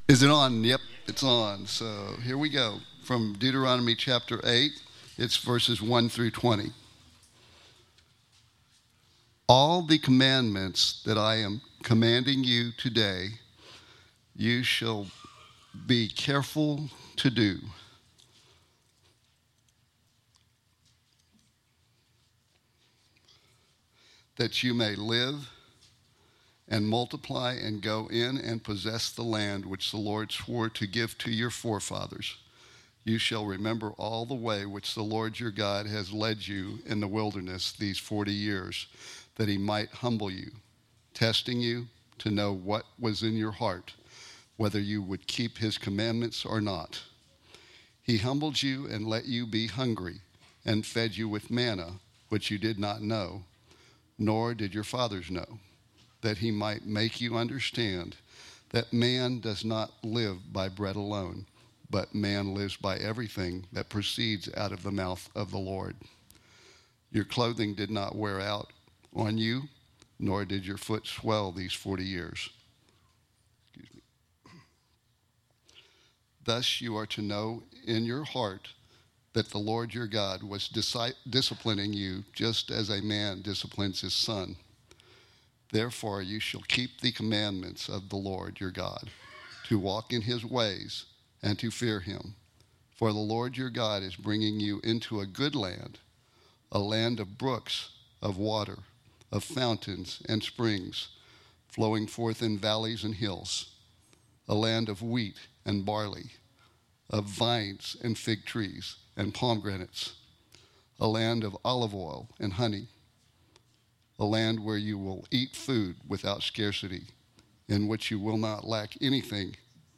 Is it on? Yep, it's on. So here we go. From Deuteronomy chapter 8, it's verses 1 through 20. All the commandments that I am commanding you today, you shall be careful to do. That you may live and multiply and go in and possess the land which the Lord swore to give to your forefathers. You shall remember all the way which the Lord your God has led you in the wilderness these 40 years, that he might humble you, testing you to know what was in your heart, whether you would keep his commandments or not. He humbled you and let you be hungry, and fed you with manna, which you did not know, nor did your fathers know, that he might make you understand that man does not live by bread alone, but man lives by everything that proceeds out of the mouth of the Lord. Your clothing did not wear out on you, nor did your foot swell these 40 years. Thus you are to know in your heart that the Lord your God was disciplining you just as a man disciplines his son. Therefore you shall keep the commandments of the Lord your God, to walk in his ways and to fear him. For the Lord your God is bringing you into a good land, a land of brooks, of water, of fountains and springs, flowing forth in valleys and hills, a land of wheat and barley, of vines and fig trees and pomegranates, a land of olive oil and honey, a land where you will eat food without scarcity, in which you will not lack anything,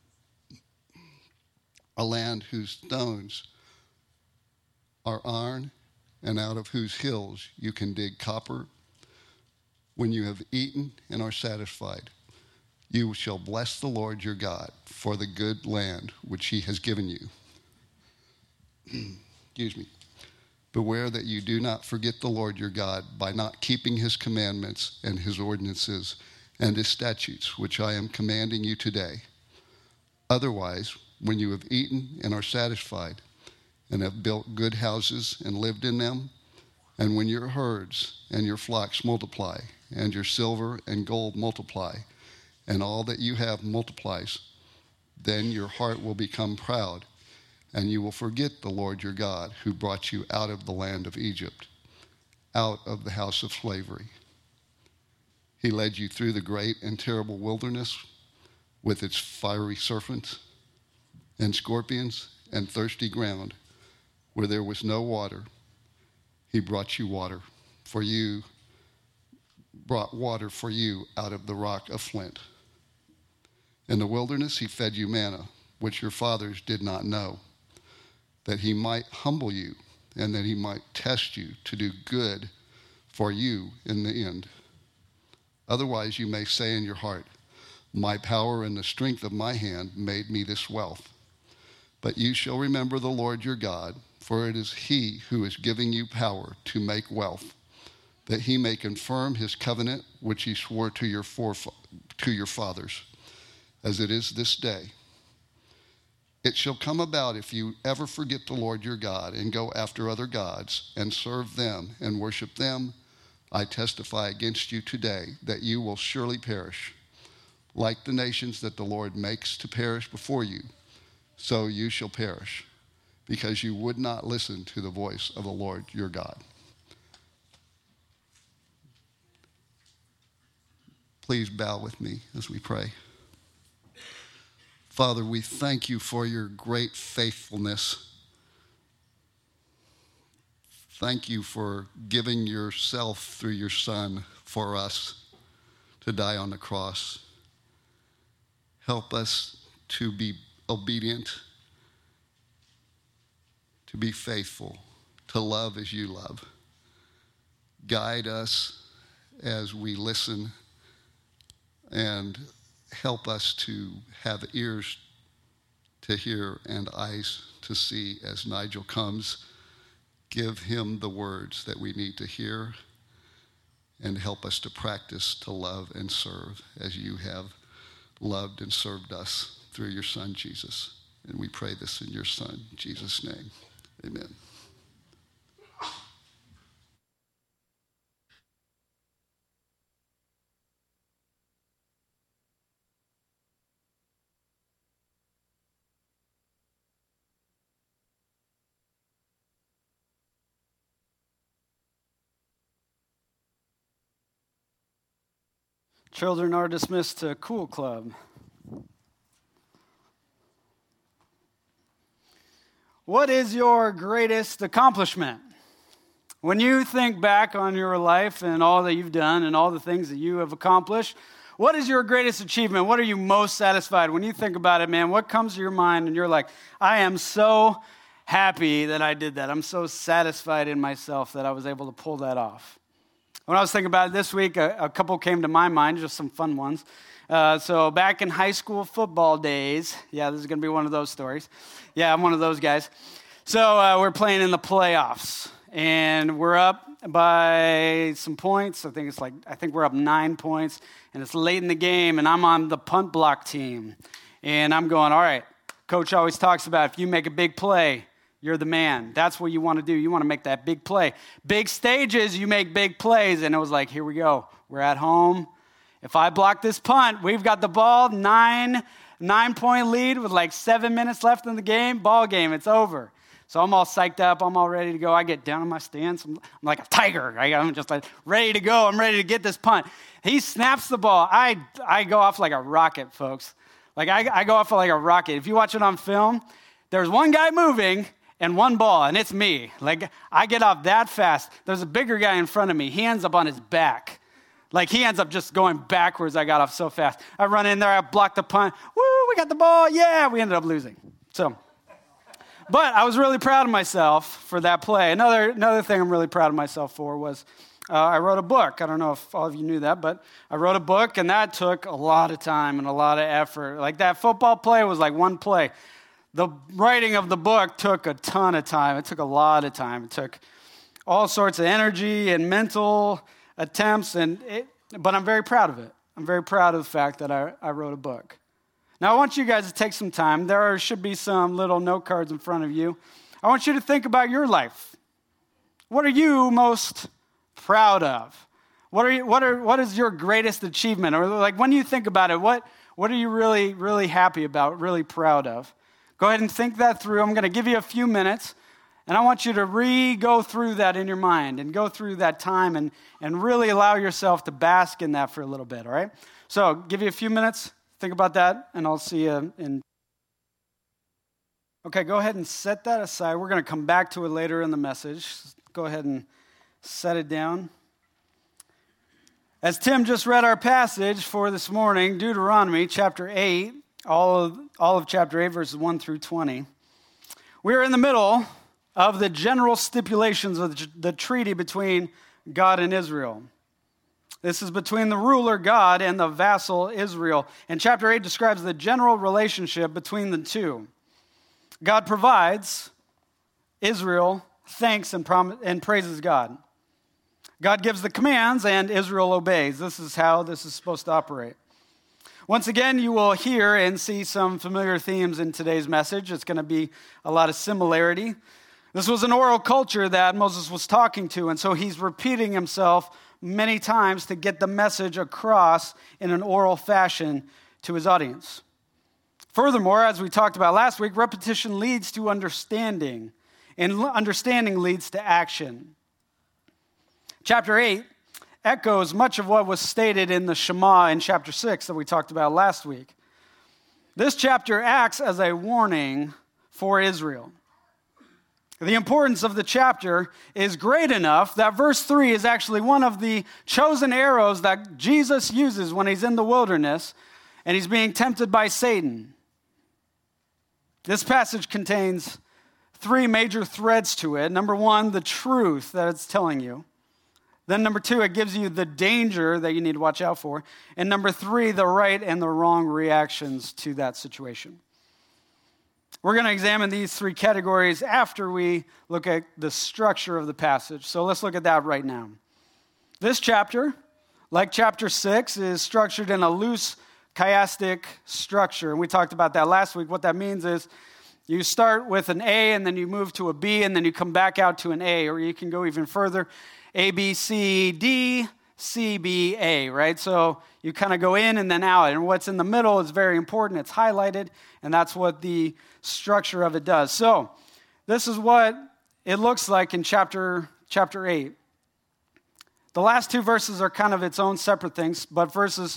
a land whose stones are iron, and out of whose hills you can dig copper. When you have eaten and are satisfied, you shall bless the Lord your God for the good land which he has given you. Excuse me. Beware that you do not forget the Lord your God by not keeping his commandments and his ordinances and his statutes, which I am commanding you today. Otherwise, when you have eaten and are satisfied, and have built good houses and lived in them, and when your herds and your flocks multiply, and your silver and gold multiply, and all that you have multiplies, then your heart will become proud, and you will forget the Lord your God, who brought you out of the land of Egypt, out of the house of slavery. He led you through the great and terrible wilderness with its fiery serpents and scorpions and thirsty ground, where there was no water. He brought water for you out of the rock of flint. In the wilderness he fed you manna, which your fathers did not know, that he might humble you and that he might test you to do good for you in the end. Otherwise you may say in your heart, my power and the strength of my hand made me this wealth. But you shall remember the Lord your God, for it is he who is giving you power to make wealth, that he may confirm his covenant which he swore to your fathers, as it is this day. It shall come about if you ever forget the Lord your God and go after other gods and serve them and worship them, I testify against you today that you will surely perish. Like the nations that the Lord makes to perish before you, so you shall perish, because you would not listen to the voice of the Lord your God. Please bow with me as we pray. Father, we thank you for your great faithfulness. Thank you for giving yourself through your Son for us to die on the cross. Help us to be obedient, to be faithful, to love as you love. Guide us as we listen, and help us to have ears to hear and eyes to see as Nigel comes. Give him the words that we need to hear, and help us to practice to love and serve as you have loved and served us through your Son, Jesus. And we pray this in your Son, Jesus' name. Amen. Children are dismissed to Cool Club. What is your greatest accomplishment? When you think back on your life and all that you've done and all the things that you have accomplished, what is your greatest achievement? What are you most satisfied? When you think about it, man, what comes to your mind and you're like, I am so happy that I did that. I'm so satisfied in myself that I was able to pull that off. When I was thinking about it this week, a couple came to my mind, just some fun ones. So back in high school football days, yeah, this is going to be one of those stories. Yeah, I'm one of those guys. So we're playing in the playoffs, and we're up by some points. I think we're up 9 points, and it's late in the game, and I'm on the punt block team. And I'm going, all right, coach always talks about if you make a big play, you're the man. That's what you want to do. You want to make that big play. Big stages, you make big plays. And it was like, here we go. We're at home. If I block this punt, we've got the ball, 9-point lead with like 7 minutes left in the game. Ball game, it's over. So I'm all psyched up. I'm all ready to go. I get down in my stance. I'm like a tiger. I'm just like ready to go. I'm ready to get this punt. He snaps the ball. I go off like a rocket, folks. Like I go off like a rocket. If you watch it on film, there's one guy moving and one ball, and it's me. Like, I get off that fast. There's a bigger guy in front of me. He ends up on his back. Like, he ends up just going backwards. I got off so fast. I run in there. I block the punt. Woo, we got the ball. Yeah, we ended up losing. So, but I was really proud of myself for that play. Another thing I'm really proud of myself for was I wrote a book. I don't know if all of you knew that, but I wrote a book, and that took a lot of time and a lot of effort. Like, that football play was like one play. The writing of the book took a ton of time. It took a lot of time. It took all sorts of energy and mental attempts, but I'm very proud of it. I'm very proud of the fact that I wrote a book. Now, I want you guys to take some time. There should be some little note cards in front of you. I want you to think about your life. What are you most proud of? What is your greatest achievement? Or like when you think about it, what are you really, really happy about, really proud of? Go ahead and think that through. I'm going to give you a few minutes, and I want you to go through that in your mind and go through that time and really allow yourself to bask in that for a little bit, all right? So give you a few minutes. Think about that, and I'll see you in. Okay, go ahead and set that aside. We're going to come back to it later in the message. Go ahead and set it down. As Tim just read our passage for this morning, Deuteronomy chapter 8, all of chapter 8, verses 1 through 20. We're in the middle of the general stipulations of the treaty between God and Israel. This is between the ruler, God, and the vassal, Israel. And chapter 8 describes the general relationship between the two. God provides, Israel thanks and praises God. God gives the commands, and Israel obeys. This is how this is supposed to operate. Once again, you will hear and see some familiar themes in today's message. It's going to be a lot of similarity. This was an oral culture that Moses was talking to, and so he's repeating himself many times to get the message across in an oral fashion to his audience. Furthermore, as we talked about last week, repetition leads to understanding, and understanding leads to action. Chapter 8 echoes much of what was stated in the Shema in chapter 6 that we talked about last week. This chapter acts as a warning for Israel. The importance of the chapter is great enough that verse 3 is actually one of the chosen arrows that Jesus uses when he's in the wilderness and he's being tempted by Satan. This passage contains 3 major threads to it. Number 1, the truth that it's telling you. Then number 2, it gives you the danger that you need to watch out for. And number 3, the right and the wrong reactions to that situation. We're going to examine these 3 categories after we look at the structure of the passage. So let's look at that right now. This chapter, like chapter 6, is structured in a loose chiastic structure. And we talked about that last week. What that means is you start with an A and then you move to a B and then you come back out to an A, or you can go even further, A, B, C, D, C, B, A, right? So you kind of go in and then out. And what's in the middle is very important. It's highlighted, and that's what the structure of it does. So this is what it looks like in chapter 8. The last two verses are kind of its own separate things, but verses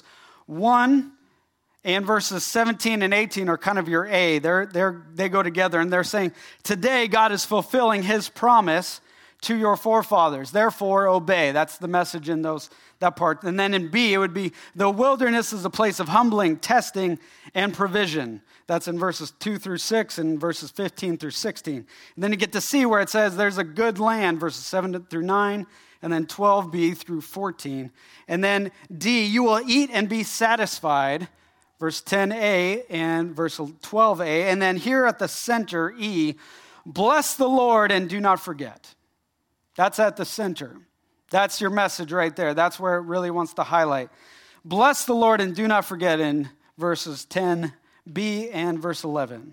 1 and verses 17 and 18 are kind of your A. They go together, and they're saying, today God is fulfilling his promise to your forefathers. Therefore, obey. That's the message in that part. And then in B, it would be, the wilderness is a place of humbling, testing, and provision. That's in verses 2 through 6 and verses 15 through 16. And then you get to C where it says there's a good land, verses 7 through 9, and then 12b through 14. And then D, you will eat and be satisfied, verse 10a and verse 12a. And then here at the center, E, bless the Lord and do not forget. That's at the center. That's your message right there. That's where it really wants to highlight. Bless the Lord and do not forget in verses 10b and verse 11.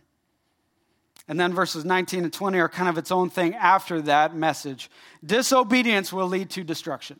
And then verses 19 and 20 are kind of its own thing after that message. Disobedience will lead to destruction.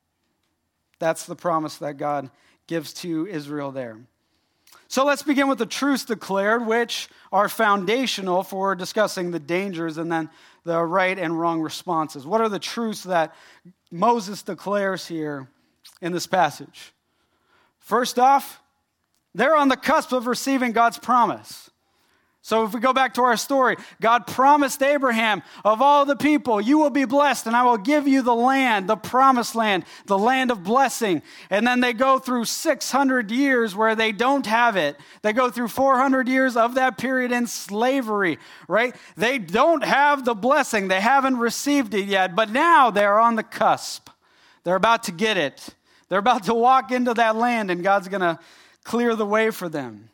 That's the promise that God gives to Israel there. So let's begin with the truths declared, which are foundational for discussing the dangers and then the right and wrong responses. What are the truths that Moses declares here in this passage? First off, they're on the cusp of receiving God's promise. So if we go back to our story, God promised Abraham, of all the people, you will be blessed, and I will give you the land, the promised land, the land of blessing. And then they go through 600 years where they don't have it. They go through 400 years of that period in slavery, right? They don't have the blessing. They haven't received it yet, but now they're on the cusp. They're about to get it. They're about to walk into that land, and God's going to clear the way for them.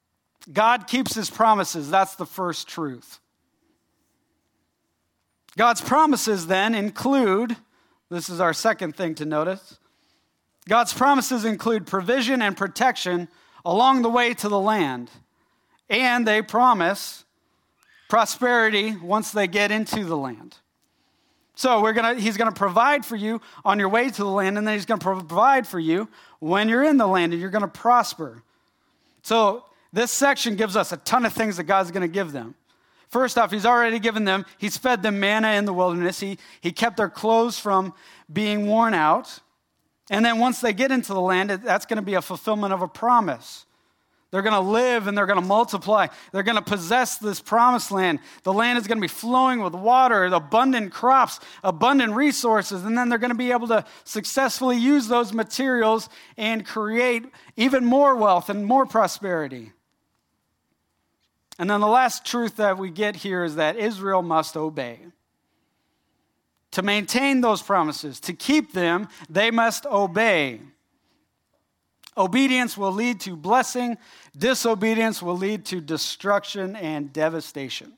God keeps his promises. That's the first truth. God's promises then include, this is our second thing to notice, God's promises include provision and protection along the way to the land. And they promise prosperity once they get into the land. So he's going to provide for you on your way to the land, and then he's going to provide for you when you're in the land, and you're going to prosper. So this section gives us a ton of things that God's going to give them. First off, he's already given them, he's fed them manna in the wilderness. He kept their clothes from being worn out. And then once they get into the land, that's going to be a fulfillment of a promise. They're going to live and they're going to multiply. They're going to possess this promised land. The land is going to be flowing with water, abundant crops, abundant resources, and then they're going to be able to successfully use those materials and create even more wealth and more prosperity. And then the last truth that we get here is that Israel must obey. To maintain those promises, to keep them, they must obey. Obedience will lead to blessing. Disobedience will lead to destruction and devastation.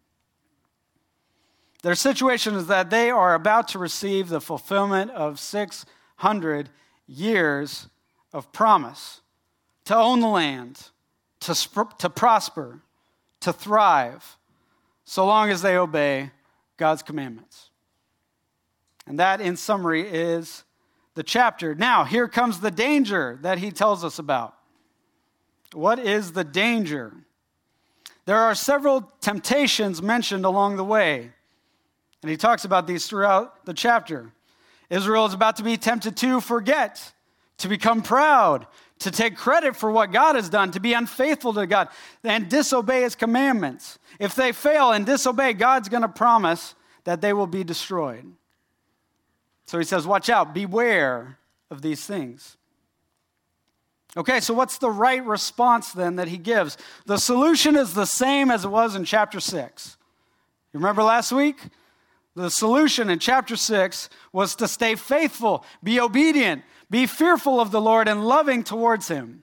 Their situation is that they are about to receive the fulfillment of 600 years of promise to own the land, to prosper, to thrive, so long as they obey God's commandments. And that, in summary, is the chapter. Now, here comes the danger that he tells us about. What is the danger? There are several temptations mentioned along the way, and he talks about these throughout the chapter. Israel is about to be tempted to forget, to become proud, to take credit for what God has done, to be unfaithful to God, and disobey his commandments. If they fail and disobey, God's going to promise that they will be destroyed. So he says, watch out, beware of these things. Okay, so what's the right response then that he gives? The solution is the same as it was in chapter 6. You remember last week? The solution in chapter 6 was to stay faithful, be obedient, be fearful of the Lord and loving towards him.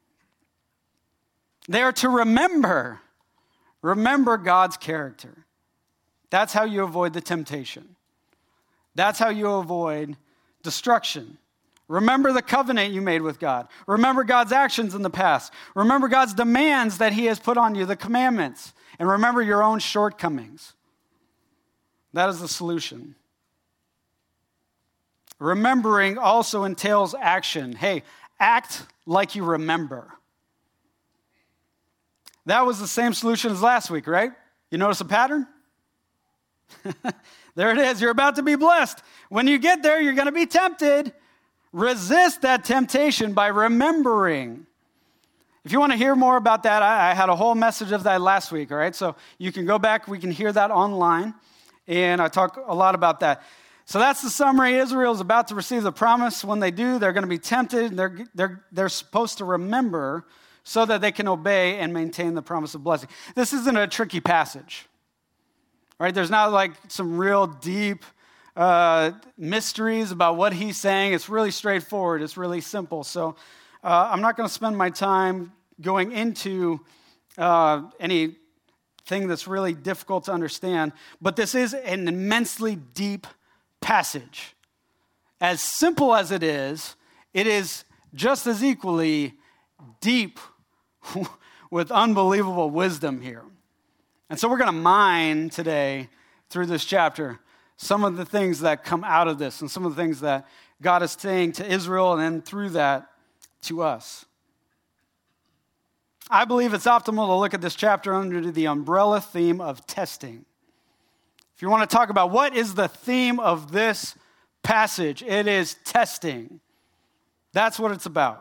They are to remember God's character. That's how you avoid the temptation. That's how you avoid destruction. Remember the covenant you made with God. Remember God's actions in the past. Remember God's demands that he has put on you, the commandments. And remember your own shortcomings. That is the solution. Remembering also entails action. Hey, act like you remember. That was the same solution as last week, right? You notice a pattern? There it is. You're about to be blessed. When you get there, you're going to be tempted. Resist that temptation by remembering. If you want to hear more about that, I had a whole message of that last week, all right? So you can go back. We can hear that online. And I talk a lot about that. So that's the summary. Israel is about to receive the promise. When they do, they're going to be tempted. They're supposed to remember so that they can obey and maintain the promise of blessing. This isn't a tricky passage, right? There's not like some real deep mysteries about what he's saying. It's really straightforward. It's really simple. So I'm not going to spend my time going into anything that's really difficult to understand, but this is an immensely deep passage. As simple as it is just as equally deep with unbelievable wisdom here. And so we're going to mine today through this chapter some of the things that come out of this and some of the things that God is saying to Israel and then through that to us. I believe it's optimal to look at this chapter under the umbrella theme of testing. If you want to talk about what is the theme of this passage, it is testing. That's what it's about.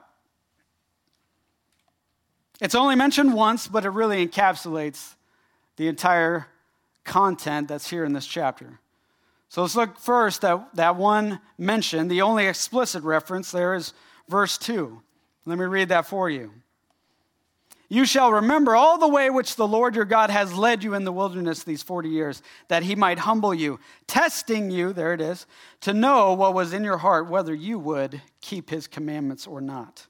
It's only mentioned once, but it really encapsulates the entire content that's here in this chapter. So let's look first at that one mention. The only explicit reference there is verse 2. Let me read that for you. You shall remember all the way which the Lord your God has led you in the wilderness these 40 years, that he might humble you, testing you, there it is, to know what was in your heart, whether you would keep his commandments or not.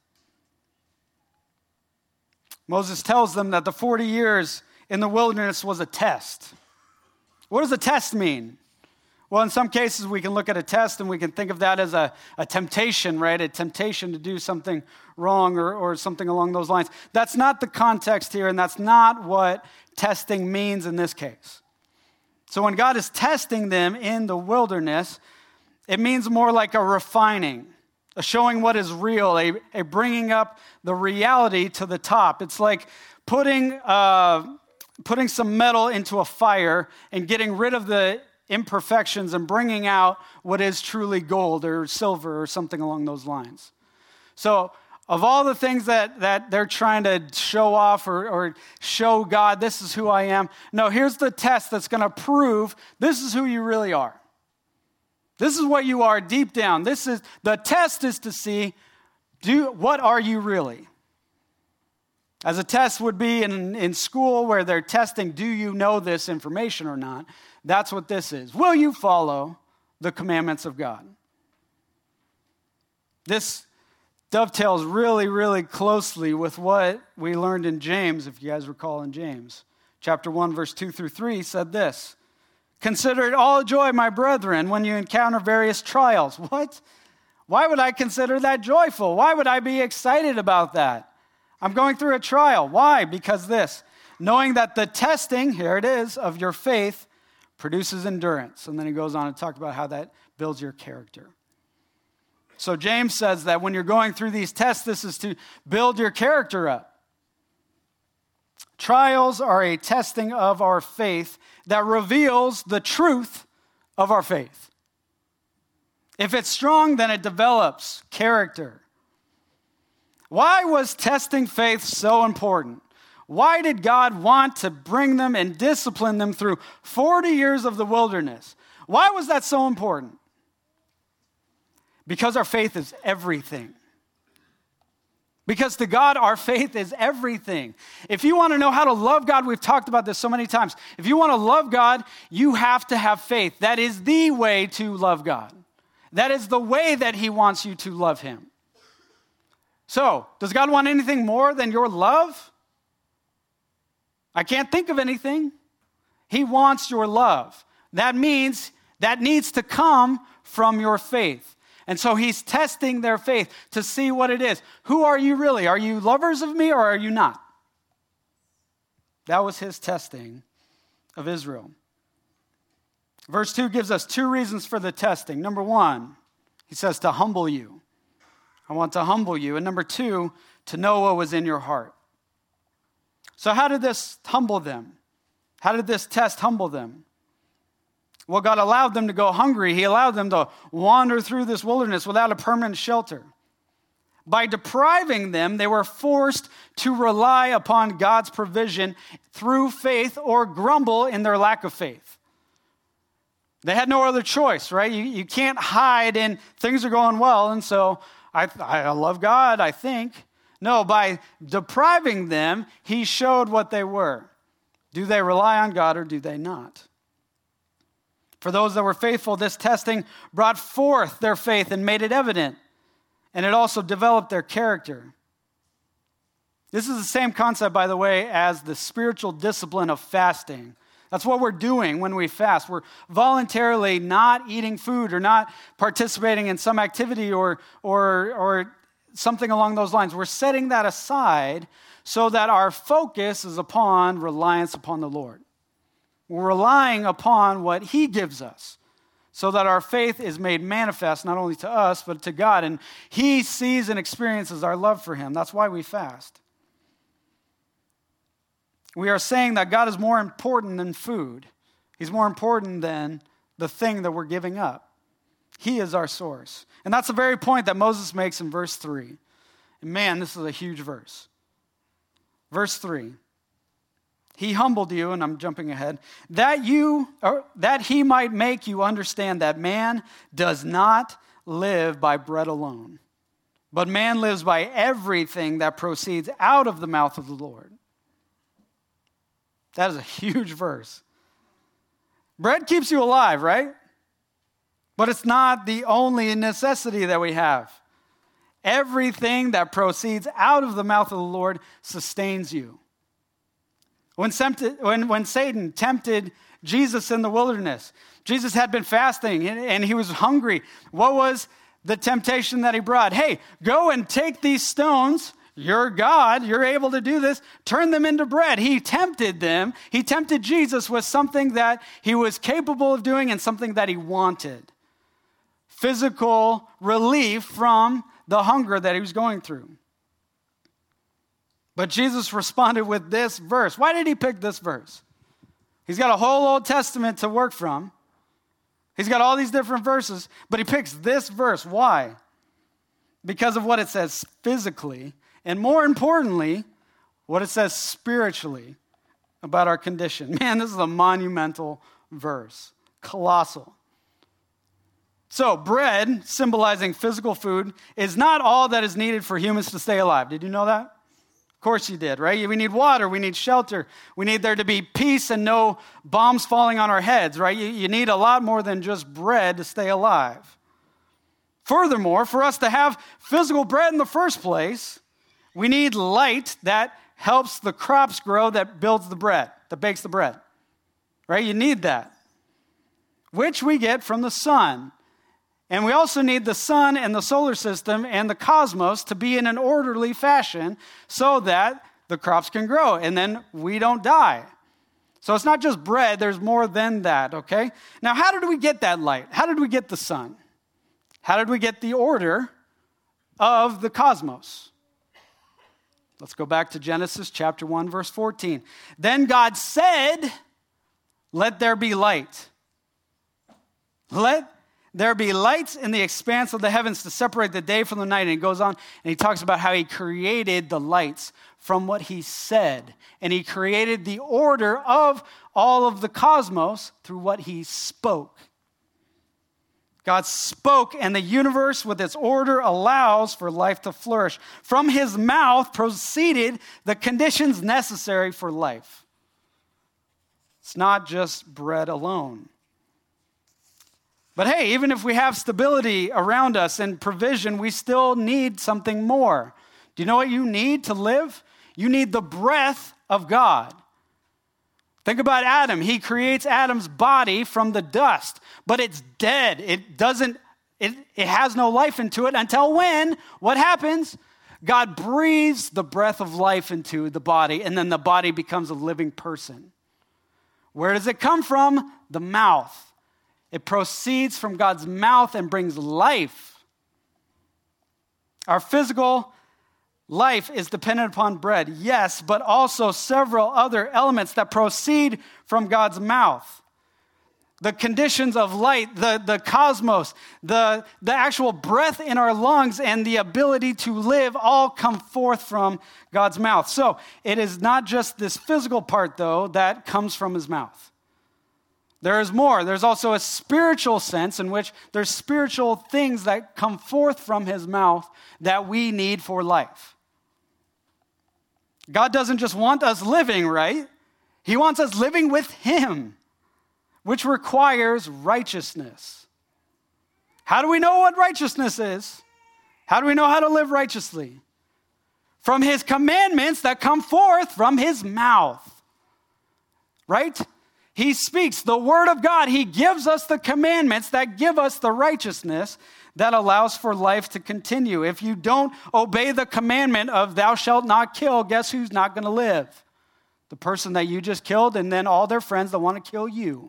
Moses tells them that the 40 years in the wilderness was a test. What does a test mean? Well, in some cases, we can look at a test and we can think of that as a temptation, right? A temptation to do something wrong or something along those lines. That's not the context here, and that's not what testing means in this case. So when God is testing them in the wilderness, it means more like a refining, a showing what is real, a bringing up the reality to the top. It's like putting some metal into a fire and getting rid of the imperfections and bringing out what is truly gold or silver or something along those lines. So of all the things that they're trying to show off or show God, this is who I am. No, here's the test that's going to prove this is who you really are. This is what you are deep down. The test is to see, what are you really? As a test would be in school where they're testing, do you know this information or not? That's what this is. Will you follow the commandments of God? This dovetails really, really closely with what we learned in James, if you guys recall in James. Chapter 1, verse 2 through 3 said this, consider it all joy, my brethren, when you encounter various trials. What? Why would I consider that joyful? Why would I be excited about that? I'm going through a trial. Why? Because this, knowing that the testing, here it is, of your faith produces endurance. And then he goes on to talk about how that builds your character. So James says that when you're going through these tests, this is to build your character up. Trials are a testing of our faith that reveals the truth of our faith. If it's strong, then it develops character. Why was testing faith so important? Why did God want to bring them and discipline them through 40 years of the wilderness? Why was that so important? Because our faith is everything. Because to God, our faith is everything. If you want to know how to love God, we've talked about this so many times. If you want to love God, you have to have faith. That is the way to love God. That is the way that he wants you to love him. So, does God want anything more than your love? I can't think of anything. He wants your love. That means that needs to come from your faith. And so he's testing their faith to see what it is. Who are you really? Are you lovers of me or are you not? That was his testing of Israel. Verse 2 gives us two reasons for the testing. Number one, he says to humble you. I want to humble you. And number two, to know what was in your heart. So how did this humble them? How did this test humble them? Well, God allowed them to go hungry. He allowed them to wander through this wilderness without a permanent shelter. By depriving them, they were forced to rely upon God's provision through faith or grumble in their lack of faith. They had no other choice, right? You can't hide in things are going well, and so I love God, I think. No, by depriving them, he showed what they were. Do they rely on God or do they not? For those that were faithful, this testing brought forth their faith and made it evident. And it also developed their character. This is the same concept, by the way, as the spiritual discipline of fasting. That's what we're doing when we fast. We're voluntarily not eating food or not participating in some activity or something along those lines. We're setting that aside so that our focus is upon reliance upon the Lord. We're relying upon what he gives us so that our faith is made manifest not only to us, but to God. And he sees and experiences our love for him. That's why we fast. We are saying that God is more important than food. He's more important than the thing that we're giving up. He is our source. And that's the very point that Moses makes in verse 3. And man, this is a huge verse. Verse 3. He humbled you, and I'm jumping ahead, that he might make you understand that man does not live by bread alone, but man lives by everything that proceeds out of the mouth of the Lord. That is a huge verse. Bread keeps you alive, right? But it's not the only necessity that we have. Everything that proceeds out of the mouth of the Lord sustains you. When Satan tempted Jesus in the wilderness, Jesus had been fasting and he was hungry. What was the temptation that he brought? Hey, go and take these stones. You're God. You're able to do this. Turn them into bread. He tempted them. He tempted Jesus with something that he was capable of doing and something that he wanted. Physical relief from the hunger that he was going through. But Jesus responded with this verse. Why did he pick this verse? He's got a whole Old Testament to work from. He's got all these different verses, but he picks this verse. Why? Because of what it says physically, and more importantly, what it says spiritually about our condition. Man, this is a monumental verse. Colossal. So, bread, symbolizing physical food, is not all that is needed for humans to stay alive. Did you know that? Of course you did, right? We need water, we need shelter, we need there to be peace and no bombs falling on our heads, right? You need a lot more than just bread to stay alive. Furthermore, for us to have physical bread in the first place, we need light that helps the crops grow, that builds the bread, that bakes the bread, right? You need that, which we get from the sun. And we also need the sun and the solar system and the cosmos to be in an orderly fashion so that the crops can grow and then we don't die. So it's not just bread, there's more than that, okay? Now, how did we get that light? How did we get the sun? How did we get the order of the cosmos? Let's go back to Genesis chapter 1, verse 14. Then God said, "Let there be light." Let there be lights in the expanse of the heavens to separate the day from the night. And he goes on and he talks about how he created the lights from what he said. And he created the order of all of the cosmos through what he spoke. God spoke, and the universe with its order allows for life to flourish. From his mouth proceeded the conditions necessary for life. It's not just bread alone. But hey, even if we have stability around us and provision, we still need something more. Do you know what you need to live? You need the breath of God. Think about Adam. He creates Adam's body from the dust, but it's dead. It doesn't It has no life into it until when? What happens? God breathes the breath of life into the body, and then the body becomes a living person. Where does it come from? The mouth. It proceeds from God's mouth and brings life. Our physical life is dependent upon bread, yes, but also several other elements that proceed from God's mouth. The conditions of light, the cosmos, the actual breath in our lungs, and the ability to live all come forth from God's mouth. So it is not just this physical part, though, that comes from his mouth. There is more. There's also a spiritual sense in which there's spiritual things that come forth from his mouth that we need for life. God doesn't just want us living, right? He wants us living with him, which requires righteousness. How do we know what righteousness is? How do we know how to live righteously? From his commandments that come forth from his mouth, right? He speaks the word of God. He gives us the commandments that give us the righteousness that allows for life to continue. If you don't obey the commandment of thou shalt not kill, guess who's not going to live? The person that you just killed, and then all their friends that want to kill you.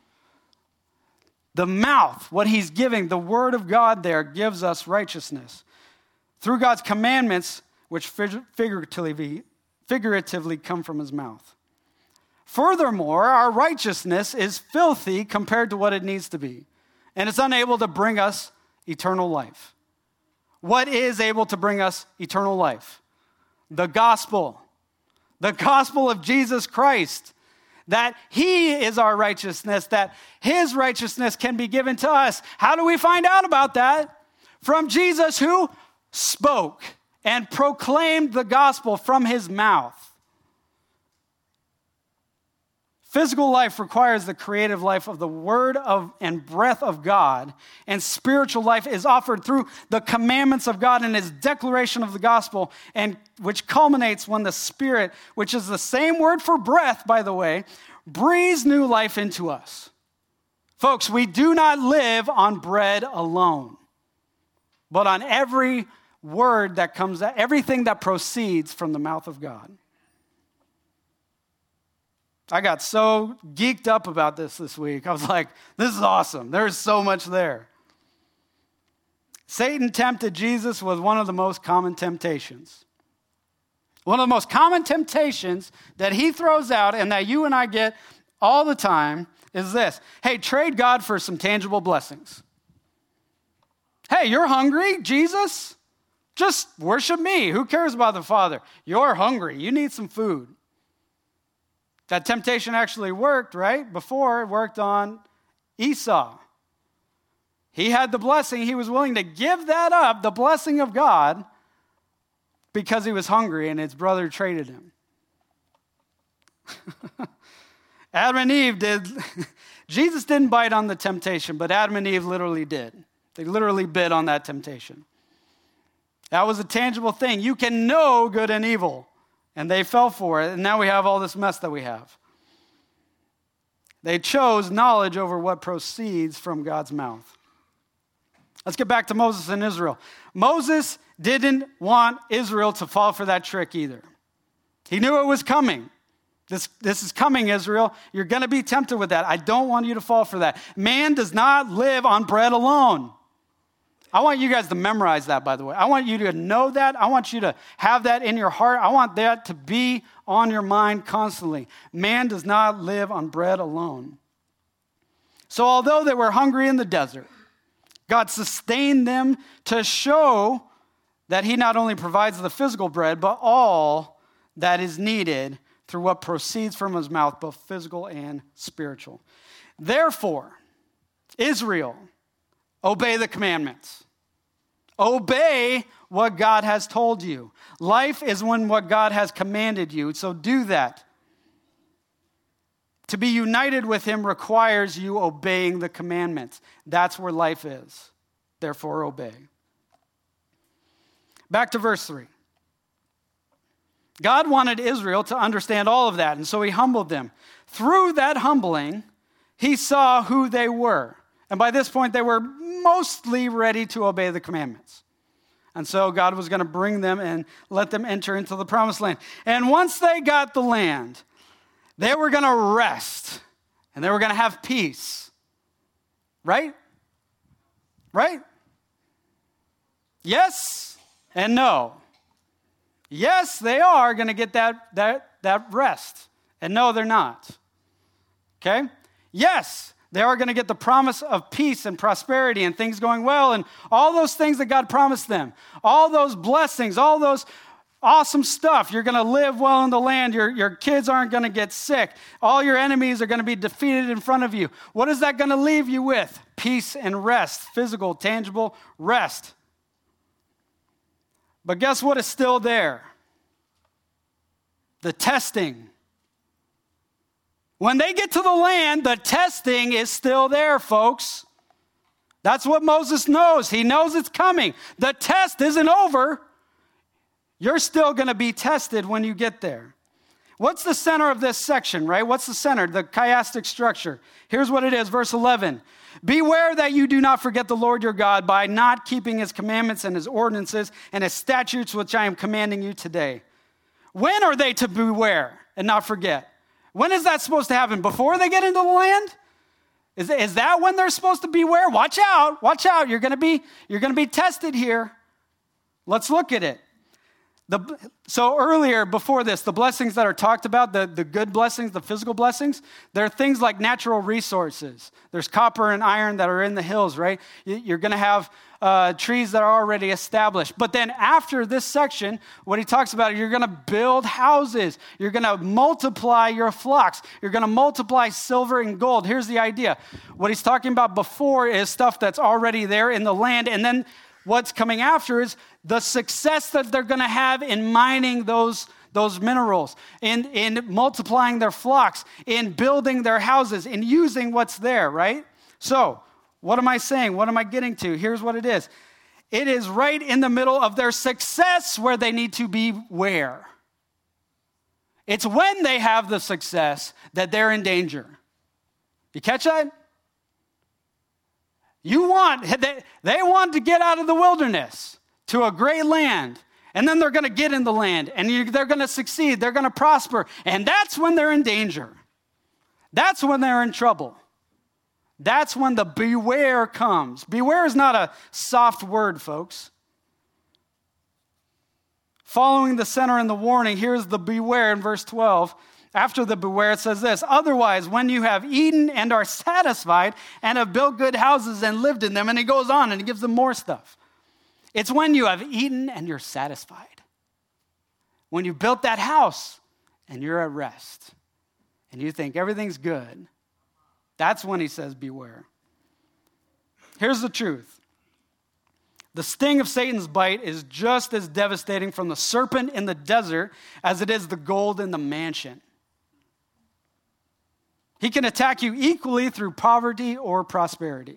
The mouth, what he's giving, the word of God there gives us righteousness. Through God's commandments, which figuratively come from his mouth. Furthermore, our righteousness is filthy compared to what it needs to be. And it's unable to bring us eternal life. What is able to bring us eternal life? The gospel. The gospel of Jesus Christ. That he is our righteousness, that his righteousness can be given to us. How do we find out about that? From Jesus, who spoke and proclaimed the gospel from his mouth. Physical life requires the creative life of the word of and breath of God, and spiritual life is offered through the commandments of God and his declaration of the gospel, and which culminates when the Spirit, which is the same word for breath, by the way, breathes new life into us. Folks, we do not live on bread alone, but on every word that comes out, everything that proceeds from the mouth of God. I got so geeked up about this week. I was like, this is awesome. There's so much there. Satan tempted Jesus with one of the most common temptations. One of the most common temptations that he throws out and that you and I get all the time is this. Hey, trade God for some tangible blessings. Hey, you're hungry, Jesus? Just worship me. Who cares about the Father? You're hungry. You need some food. That temptation actually worked, right? Before, it worked on Esau. He had the blessing. He was willing to give that up, the blessing of God, because he was hungry and his brother traded him. Adam and Eve did. Jesus didn't bite on the temptation, but Adam and Eve literally did. They literally bit on that temptation. That was a tangible thing. You can know good and evil. And they fell for it, and now we have all this mess that we have. They chose knowledge over what proceeds from God's mouth. Let's get back to Moses and Israel. Moses didn't want Israel to fall for that trick either. He knew it was coming. This is coming, Israel. You're going to be tempted with that. I don't want you to fall for that. Man does not live on bread alone. I want you guys to memorize that, by the way. I want you to know that. I want you to have that in your heart. I want that to be on your mind constantly. Man does not live on bread alone. So although they were hungry in the desert, God sustained them to show that he not only provides the physical bread, but all that is needed through what proceeds from his mouth, both physical and spiritual. Therefore, Israel, obey the commandments. Obey what God has told you. Life is when what God has commanded you, so do that. To be united with him requires you obeying the commandments. That's where life is. Therefore, obey. Back to verse 3. God wanted Israel to understand all of that, and so he humbled them. Through that humbling, he saw who they were. And by this point, they were mostly ready to obey the commandments. And so God was going to bring them and let them enter into the promised land. And once they got the land, they were going to rest and they were going to have peace. Right? Right? Yes and no. Yes, they are going to get that rest. And no, they're not. Okay? Yes, they are going to get the promise of peace and prosperity and things going well and all those things that God promised them. All those blessings, all those awesome stuff. You're going to live well in the land. Your kids aren't going to get sick. All your enemies are going to be defeated in front of you. What is that going to leave you with? Peace and rest, physical, tangible rest. But guess what is still there? The testing. When they get to the land, the testing is still there, folks. That's what Moses knows. He knows it's coming. The test isn't over. You're still going to be tested when you get there. What's the center of this section, right? What's the center? The chiastic structure. Here's what it is, verse 11. Beware that you do not forget the Lord your God by not keeping his commandments and his ordinances and his statutes, which I am commanding you today. When are they to beware and not forget? When is that supposed to happen? Before they get into the land? Is that when they're supposed to beware? Watch out. Watch out. You're going to be tested here. Let's look at it. So earlier, before this, the blessings that are talked about, the good blessings, the physical blessings, there are things like natural resources. There's copper and iron that are in the hills, right? You're going to have trees that are already established. But then after this section, what he talks about, you're going to build houses. You're going to multiply your flocks. You're going to multiply silver and gold. Here's the idea. What he's talking about before is stuff that's already there in the land. And then what's coming after is the success that they're going to have in mining those minerals, in multiplying their flocks, in building their houses, in using what's there, right? So, what am I saying? What am I getting to? Here's what it is. It is right in the middle of their success where they need to beware. It's when they have the success that they're in danger. You catch that? They want to get out of the wilderness to a great land, and then they're going to get in the land, and they're going to succeed, they're going to prosper, and that's when they're in danger. That's when they're in trouble. That's when the beware comes. Beware is not a soft word, folks. Following the center and the warning, here's the beware in verse 12. After the beware, it says this, otherwise, when you have eaten and are satisfied and have built good houses and lived in them, and he goes on and he gives them more stuff. It's when you have eaten and you're satisfied. When you built that house and you're at rest and you think everything's good, that's when he says beware. Here's the truth. The sting of Satan's bite is just as devastating from the serpent in the desert as it is the gold in the mansion. He can attack you equally through poverty or prosperity.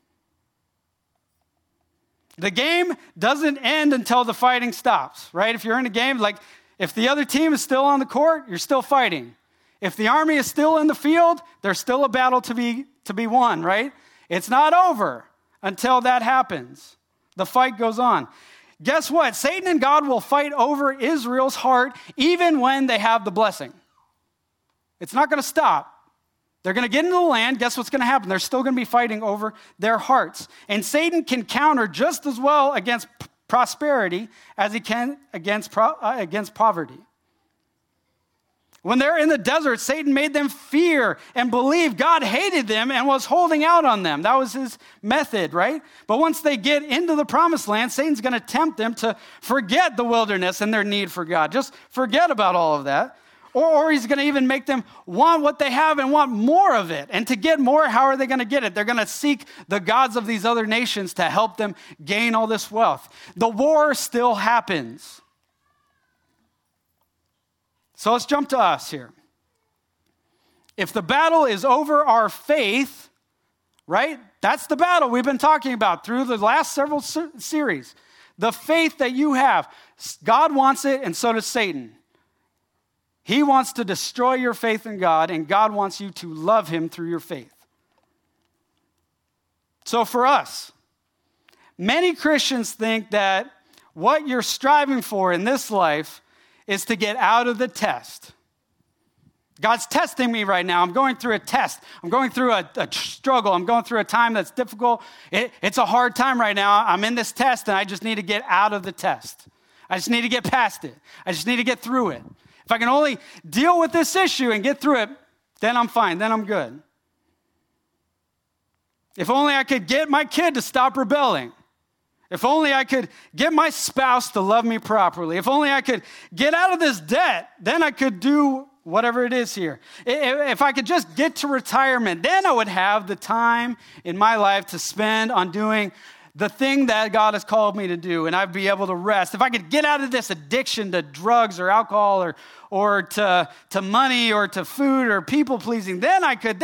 The game doesn't end until the fighting stops, right? If you're in a game, like if the other team is still on the court, you're still fighting. If the army is still in the field, there's still a battle to be won, right? It's not over until that happens. The fight goes on. Guess what? Satan and God will fight over Israel's heart even when they have the blessing. It's not going to stop. They're going to get into the land. Guess what's going to happen? They're still going to be fighting over their hearts. And Satan can counter just as well against prosperity as he can against poverty. When they're in the desert, Satan made them fear and believe God hated them and was holding out on them. That was his method, right? But once they get into the promised land, Satan's going to tempt them to forget the wilderness and their need for God. Just forget about all of that. Or he's going to even make them want what they have and want more of it. And to get more, how are they going to get it? They're going to seek the gods of these other nations to help them gain all this wealth. The war still happens. So let's jump to us here. If the battle is over our faith, right? That's the battle we've been talking about through the last several series. The faith that you have, God wants it and so does Satan. He wants to destroy your faith in God, and God wants you to love him through your faith. So for us, Many Christians think that what you're striving for in this life is to get out of the test. God's testing me right now. I'm going through a test. I'm going through a struggle. I'm going through a time that's difficult. It's a hard time right now. I'm in this test, and I just need to get out of the test. I just need to get past it. I just need to get through it. If I can only deal with this issue and get through it, then I'm fine. Then I'm good. If only I could get my kid to stop rebelling. If only I could get my spouse to love me properly. If only I could get out of this debt, then I could do whatever it is here. If I could just get to retirement, then I would have the time in my life to spend on doing the thing that God has called me to do, and I'd be able to rest. If I could get out of this addiction to drugs or alcohol or to money or to food or people pleasing, then I could.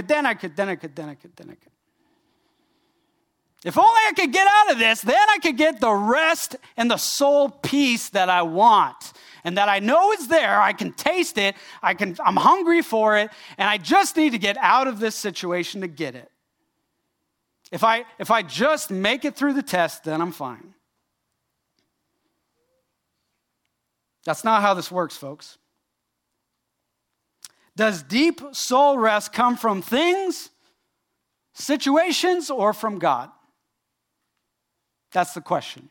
If only I could get out of this, then I could get the rest and the soul peace that I want and that I know is there. I can taste it. I'm hungry for it, and I just need to get out of this situation to get it. If I just make it through the test, then I'm fine. That's not how this works, folks. Does deep soul rest come from things, situations, or from God? That's the question.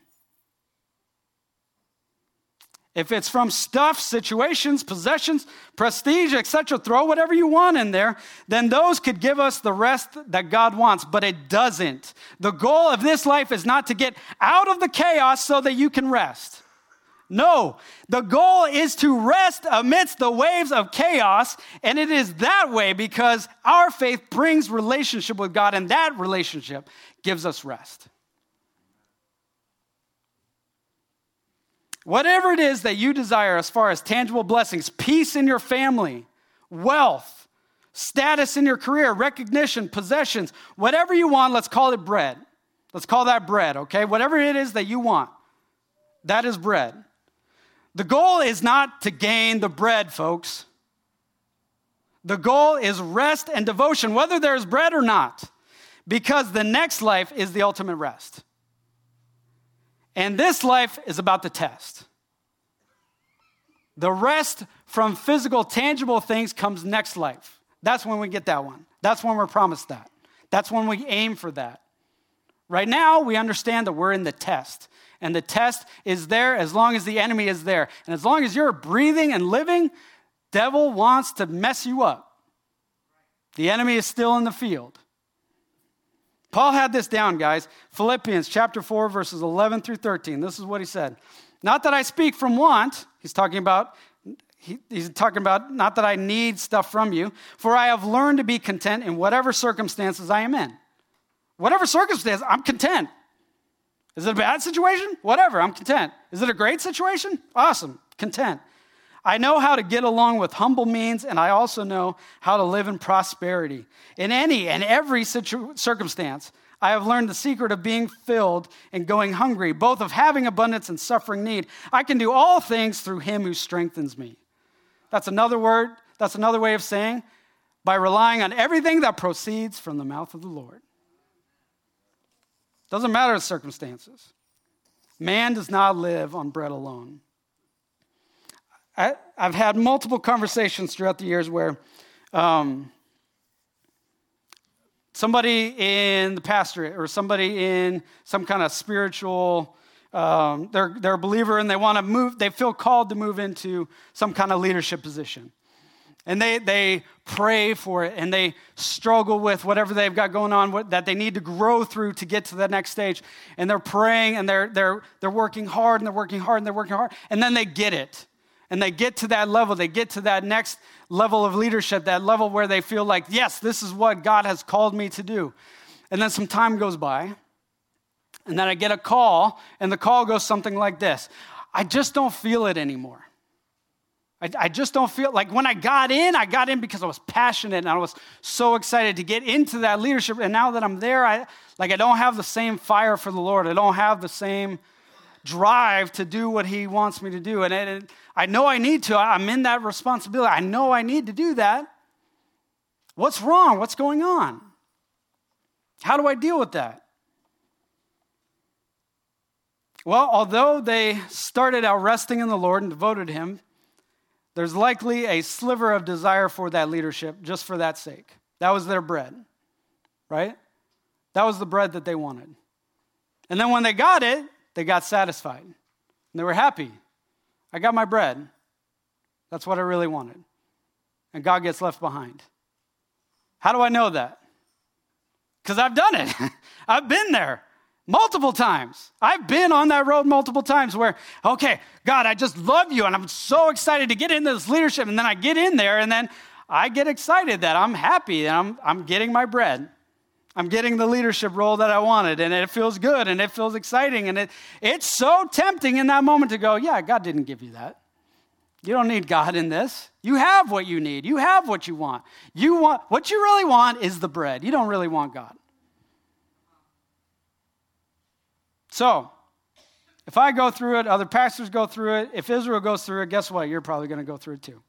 If it's from stuff, situations, possessions, prestige, etc., throw whatever you want in there, then those could give us the rest that God wants, but it doesn't. The goal of this life is not to get out of the chaos so that you can rest. No, the goal is to rest amidst the waves of chaos, and it is that way because our faith brings relationship with God, and that relationship gives us rest. Whatever it is that you desire as far as tangible blessings, peace in your family, wealth, status in your career, recognition, possessions, whatever you want, let's call it bread. Let's call that bread, okay? Whatever it is that you want, that is bread. The goal is not to gain the bread, folks. The goal is rest and devotion, whether there's bread or not, because the next life is the ultimate rest. And this life is about the test. The rest from physical, tangible things comes next life. That's when we get that one. That's when we're promised that. That's when we aim for that. Right now, we understand that we're in the test. And the test is there as long as the enemy is there. And as long as you're breathing and living, devil wants to mess you up. The enemy is still in the field. Paul had this down, guys. Philippians chapter 4, verses 11 through 13. This is what he said. Not that I speak from want. He's talking about not that I need stuff from you, for I have learned to be content in whatever circumstances I am in. Whatever circumstance, I'm content. Is it a bad situation? Whatever, I'm content. Is it a great situation? Awesome, content. I know how to get along with humble means, and I also know how to live in prosperity. In any and every circumstance, I have learned the secret of being filled and going hungry, both of having abundance and suffering need. I can do all things through him who strengthens me. That's another word. That's another way of saying, by relying on everything that proceeds from the mouth of the Lord. Doesn't matter the circumstances. Man does not live on bread alone. I've had multiple conversations throughout the years where somebody in the pastorate or somebody in some kind of spiritual, they're a believer and they want to move, they feel called to move into some kind of leadership position. And they pray for it and they struggle with whatever they've got going on that they need to grow through to get to the next stage. And they're praying and they're working hard and they're working hard and they're working hard. And then they get it. And they get to that level, they get to that next level of leadership, that level where they feel like, yes, this is what God has called me to do. And then some time goes by, and then I get a call, and the call goes something like this. I just don't feel it anymore. I just don't feel, like when I got in because I was passionate, and I was so excited to get into that leadership, and now that I'm there, I don't have the same fire for the Lord. I don't have the same drive to do what he wants me to do. And I know I need to. I'm in that responsibility. I know I need to do that. What's wrong? What's going on? How do I deal with that? Well, although they started out resting in the Lord and devoted to him, there's likely a sliver of desire for that leadership just for that sake. That was their bread, right? That was the bread that they wanted. And then when they got it, they got satisfied. And they were happy. I got my bread. That's what I really wanted. And God gets left behind. How do I know that? Because I've done it. I've been there multiple times. I've been on that road multiple times where, okay, God, I just love you, and I'm so excited to get into this leadership, and then I get in there, and then I get excited that I'm happy, and I'm getting my bread. I'm getting the leadership role that I wanted, and it feels good, and it feels exciting, and it's so tempting in that moment to go, yeah, God didn't give you that. You don't need God in this. You have what you need. You have what you want. What you really want is the bread. You don't really want God. So, if I go through it, other pastors go through it, if Israel goes through it, guess what? You're probably going to go through it too.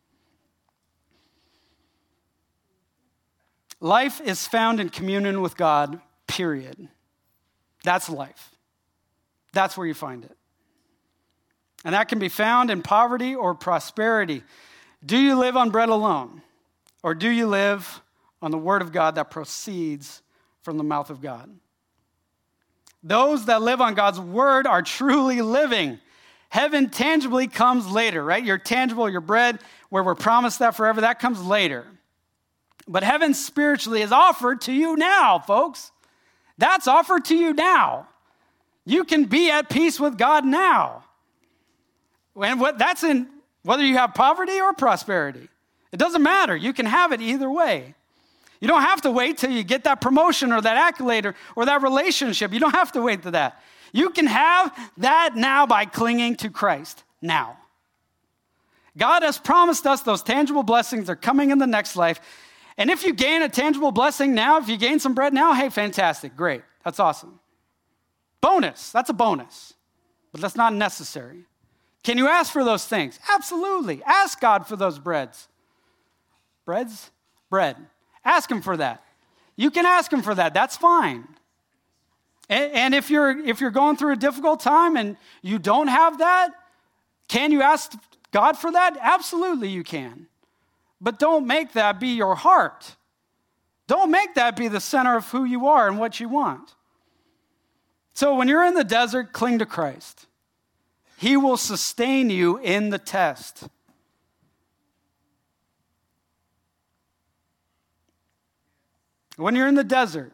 Life is found in communion with God, period. That's life. That's where you find it. And that can be found in poverty or prosperity. Do you live on bread alone? Or do you live on the word of God that proceeds from the mouth of God? Those that live on God's word are truly living. Heaven tangibly comes later, right? Your tangible, your bread, where we're promised that forever, that comes later. But heaven spiritually is offered to you now, folks. That's offered to you now. You can be at peace with God now. And that's in whether you have poverty or prosperity. It doesn't matter. You can have it either way. You don't have to wait till you get that promotion or that accolade or that relationship. You don't have to wait to that. You can have that now by clinging to Christ now. God has promised us those tangible blessings are coming in the next life. And if you gain a tangible blessing now, if you gain some bread now, hey, fantastic, great. That's awesome. Bonus, that's a bonus. But that's not necessary. Can you ask for those things? Absolutely. Ask God for those breads. Breads? Bread. Ask him for that. You can ask him for that. That's fine. And if you're going through a difficult time and you don't have that, can you ask God for that? Absolutely you can. But don't make that be your heart. Don't make that be the center of who you are and what you want. So when you're in the desert, cling to Christ. He will sustain you in the test. When you're in the desert,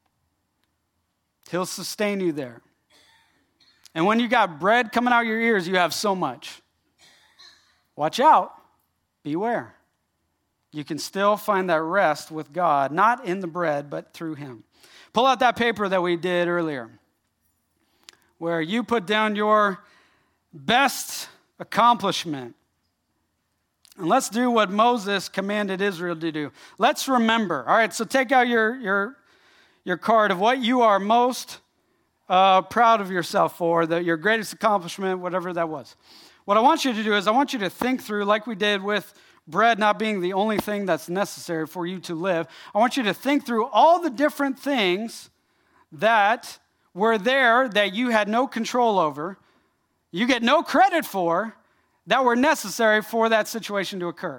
he'll sustain you there. And when you got bread coming out your ears, you have so much. Watch out. Beware. You can still find that rest with God, not in the bread, but through him. Pull out that paper that we did earlier, where you put down your best accomplishment. And let's do what Moses commanded Israel to do. Let's remember. All right, so take out your card of what you are most proud of yourself for, your greatest accomplishment, whatever that was. What I want you to do is I want you to think through, like we did with bread not being the only thing that's necessary for you to live. I want you to think through all the different things that were there that you had no control over, you get no credit for, that were necessary for that situation to occur.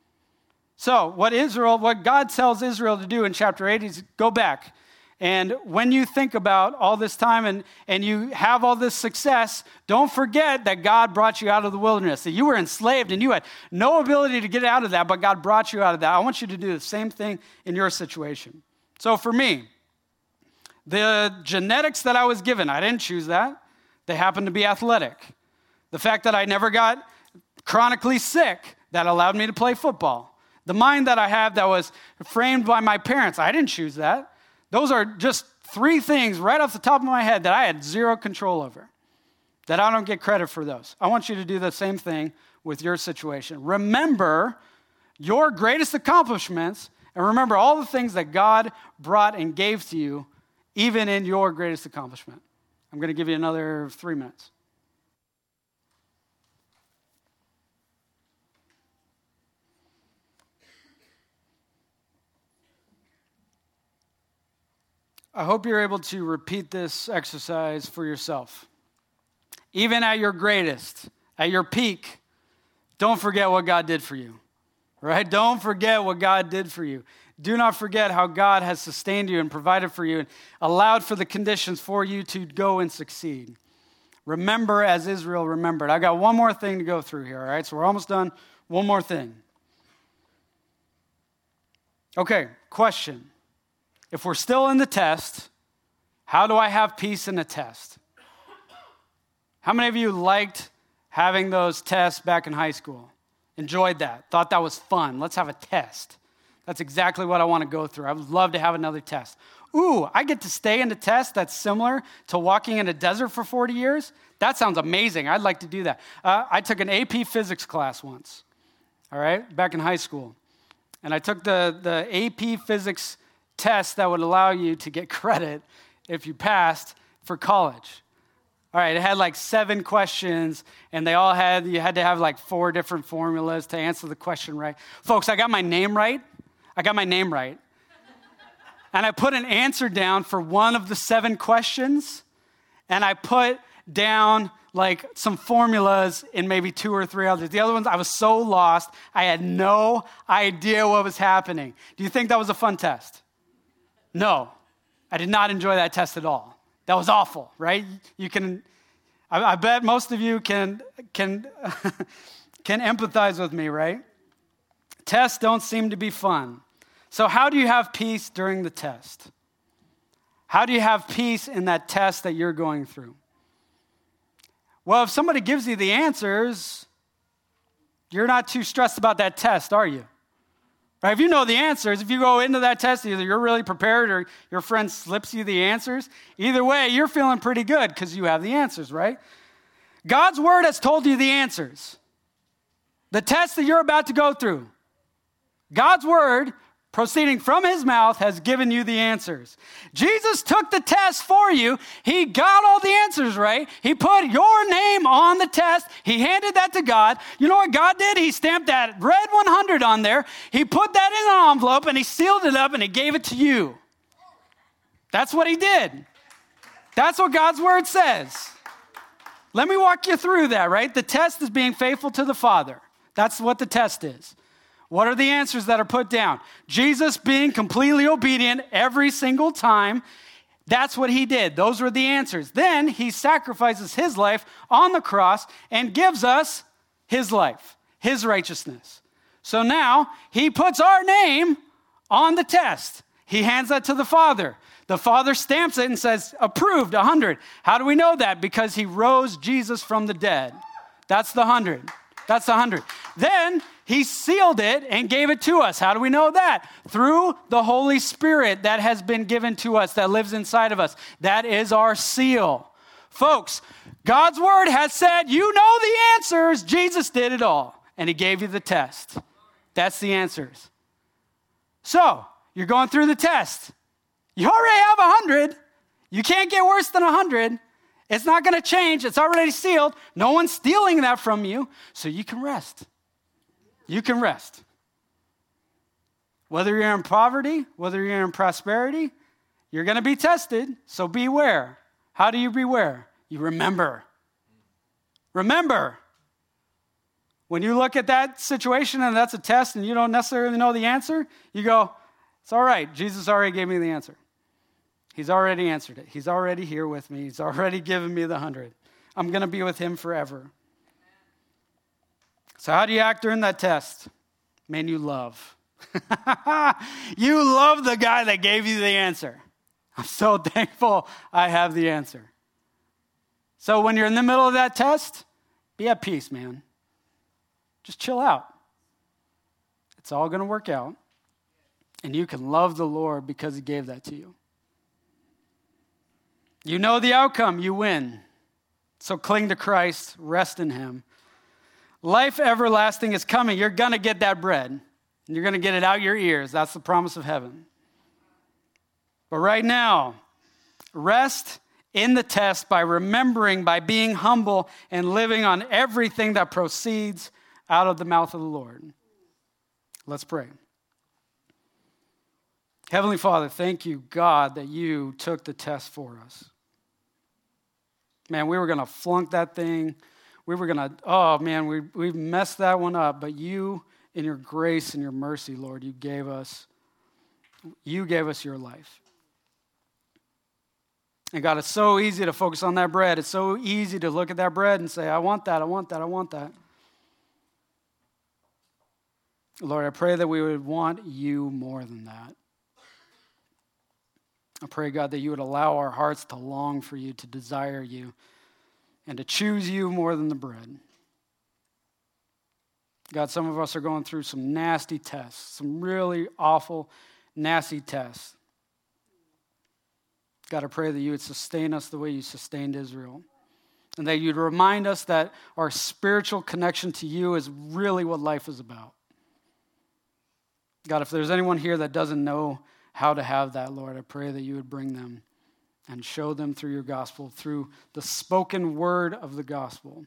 So what God tells Israel to do in chapter 8 is go back. And when you think about all this time and you have all this success, don't forget that God brought you out of the wilderness, that you were enslaved and you had no ability to get out of that, but God brought you out of that. I want you to do the same thing in your situation. So for me, the genetics that I was given, I didn't choose that. They happened to be athletic. The fact that I never got chronically sick, that allowed me to play football. The mind that I have that was framed by my parents, I didn't choose that. Those are just three things right off the top of my head that I had zero control over, that I don't get credit for those. I want you to do the same thing with your situation. Remember your greatest accomplishments, and remember all the things that God brought and gave to you, even in your greatest accomplishment. I'm going to give you another 3 minutes. I hope you're able to repeat this exercise for yourself. even at your greatest, at your peak, don't forget what God did for you, right? Don't forget what God did for you. Do not forget how God has sustained you and provided for you and allowed for the conditions for you to go and succeed. Remember as Israel remembered. I got one more thing to go through here, all right? So we're almost done. One more thing. Okay, question. If we're still in the test, how do I have peace in a test? How many of you liked having those tests back in high school? Enjoyed that? Thought that was fun? Let's have a test. That's exactly what I want to go through. I would love to have another test. Ooh, I get to stay in a test that's similar to walking in a desert for 40 years? That sounds amazing. I'd like to do that. I took an AP physics class once, all right, back in high school. And I took the AP physics test that would allow you to get credit if you passed for college. All right, it had like 7 questions, and you had to have like 4 different formulas to answer the question right. Folks, I got my name right. And I put an answer down for one of the 7 questions, and I put down like some formulas in maybe 2 or 3 others. The other ones, I was so lost, I had no idea what was happening. Do you think that was a fun test? No, I did not enjoy that test at all. That was awful, right? I bet most of you can empathize with me, right? Tests don't seem to be fun. So how do you have peace during the test? How do you have peace in that test that you're going through? Well, if somebody gives you the answers, you're not too stressed about that test, are you? Right? If you know the answers, if you go into that test, either you're really prepared or your friend slips you the answers. Either way, you're feeling pretty good because you have the answers, right? God's word has told you the answers. The test that you're about to go through, God's word proceeding from his mouth has given you the answers. Jesus took the test for you. He got all the answers right. He put your name on the test. He handed that to God. You know what God did? He stamped that red 100 on there. He put that in an envelope and he sealed it up and he gave it to you. That's what he did. That's what God's word says. Let me walk you through that, right? The test is being faithful to the Father. That's what the test is. What are the answers that are put down? Jesus being completely obedient every single time. That's what he did. Those were the answers. Then he sacrifices his life on the cross and gives us his life, his righteousness. So now he puts our name on the test. He hands that to the Father. The Father stamps it and says, approved, 100. How do we know that? Because he rose Jesus from the dead. That's the 100. That's the 100. Then he sealed it and gave it to us. How do we know that? Through the Holy Spirit that has been given to us, that lives inside of us. That is our seal. Folks, God's word has said, you know the answers. Jesus did it all, and he gave you the test. That's the answers. So, you're going through the test. You already have 100. You can't get worse than 100. It's not going to change. It's already sealed. No one's stealing that from you, so you can rest. You can rest. Whether you're in poverty, whether you're in prosperity, you're going to be tested, so beware. How do you beware? You remember. Remember. When you look at that situation and that's a test and you don't necessarily know the answer, you go, it's all right. Jesus already gave me the answer. He's already answered it. He's already here with me. He's already given me the 100. I'm going to be with him forever. So how do you act during that test? Man, you love. You love the guy that gave you the answer. I'm so thankful I have the answer. So when you're in the middle of that test, be at peace, man. Just chill out. It's all going to work out. And you can love the Lord because he gave that to you. You know the outcome, you win. So cling to Christ, rest in him. Life everlasting is coming. You're going to get that bread. And you're going to get it out your ears. That's the promise of heaven. But right now, rest in the test by remembering, by being humble and living on everything that proceeds out of the mouth of the Lord. Let's pray. Heavenly Father, thank you, God, that you took the test for us. Man, we were going to flunk that thing. We were going to, oh man, we messed that one up. But you, in your grace and your mercy, Lord, you gave us your life. And God, it's so easy to focus on that bread. It's so easy to look at that bread and say, I want that, I want that, I want that. Lord, I pray that we would want you more than that. I pray, God, that you would allow our hearts to long for you, to desire you, and to choose you more than the bread. God, some of us are going through some nasty tests, some really awful, nasty tests. God, I pray that you would sustain us the way you sustained Israel, and that you'd remind us that our spiritual connection to you is really what life is about. God, if there's anyone here that doesn't know how to have that, Lord, I pray that you would bring them and show them through your gospel, through the spoken word of the gospel,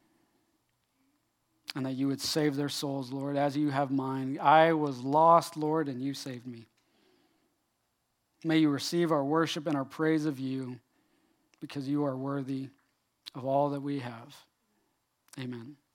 and that you would save their souls, Lord, as you have mine. I was lost, Lord, and you saved me. May you receive our worship and our praise of you, because you are worthy of all that we have. Amen.